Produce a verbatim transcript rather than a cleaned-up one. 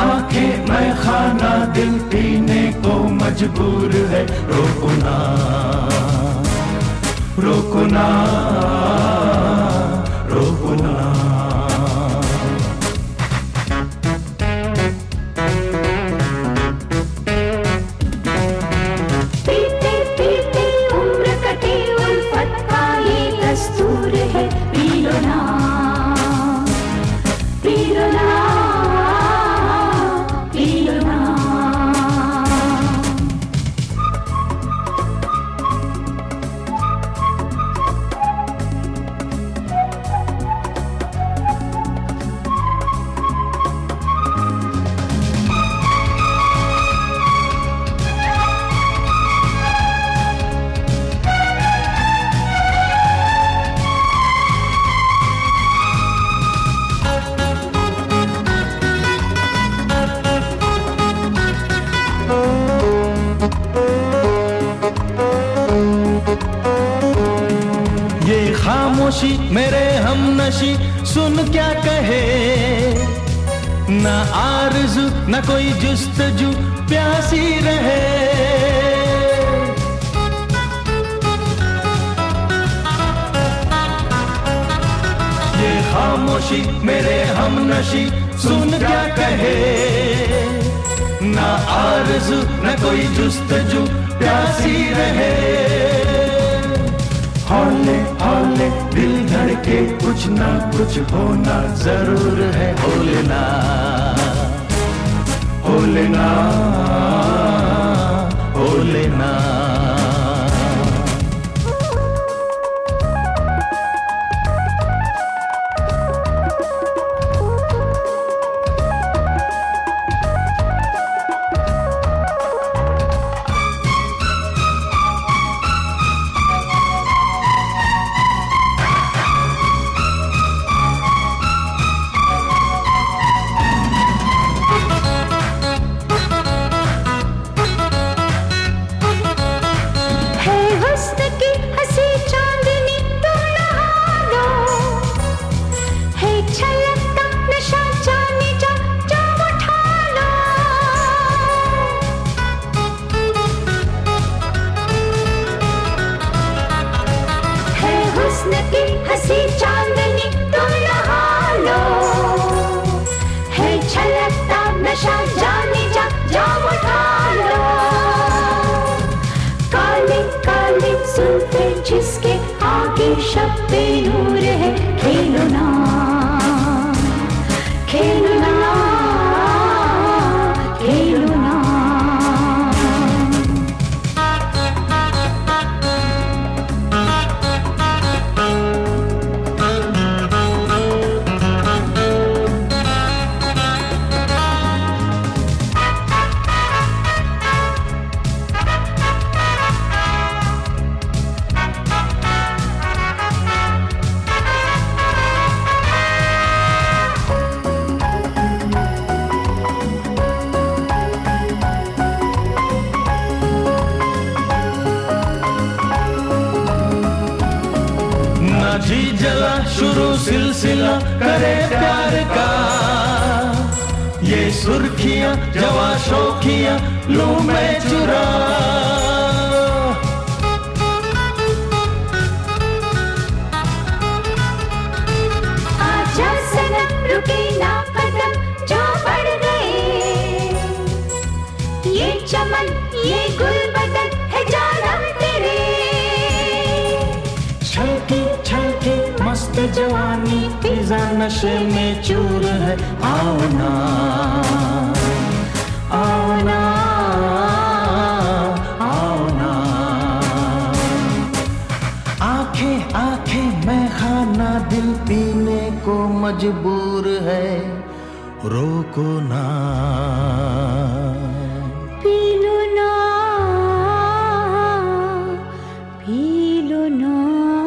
आंखें मैं खाना दिल पीने को मजबूर है। रोको ना रोको ना रोको ना। पीते पीते उम्र कटे उल्फत का ये दस्तूर है। पी लो ना पी लो ना पी लो ना। खामोशी मेरे हमनशी सुन क्या कहे। ना आरज़ू ना कोई जुस्तजू प्यासी रहे। ये खामोशी मेरे हमनशी सुन क्या कहे। ना आरज़ू ना कोई जुस्तजू प्यासी रहे। हौले हौले दिल धड़के कुछ ना कुछ होना जरूर है। हो लेना हो लेना हो लेना। जिसके आगे शब्बे नूर है। खेलो ना खेलो ना खेलो ना। जी जला शुरू सिलसिला करे प्यार का। ये सुर्खियां जवा शौखियां लूं मैं चुरा। आजा सनम रुके ना कदम जो बढ़ गए। ये चमन ये गुल बदन है जानम तेरे। छलकी छलकी मस्त जवानी फिजा नशे में चूर है। आओ ना आओ ना आओ ना। आंखें आंखें मैं खाना दिल पीने को मजबूर है। रोको ना पी लो ना पी लो ना।